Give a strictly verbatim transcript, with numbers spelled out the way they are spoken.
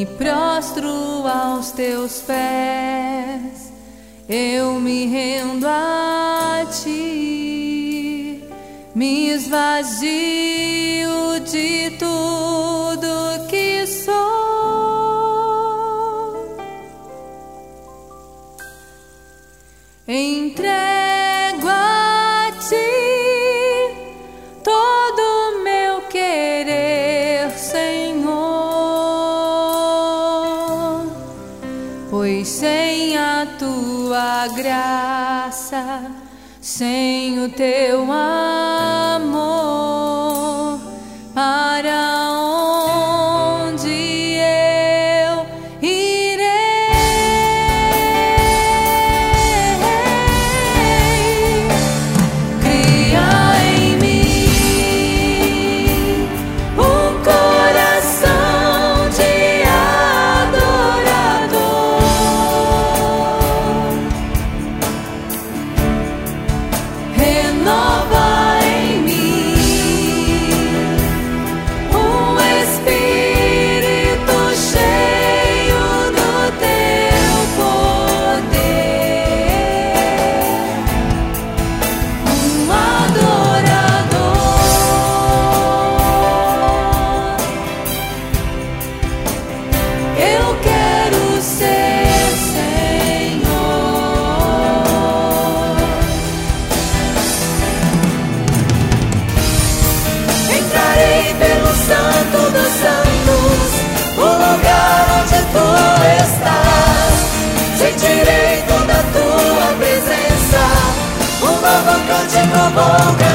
prostro aos teus pés, eu me rendo a ti, me esvazio de tudo que sou, entrego a ti todo o meu querer, Senhor, pois sem a tua graça, sem o teu amor, para onde eu irei? Cria em mim um coração de adorador, renova em mim um espírito cheio do teu poder, um adorador. Eu quero ser, Senhor. Entrarei pelo Santo dos Santos, o lugar onde tu estás. Sentirei toda a tua presença, um novo cântico vou cantar.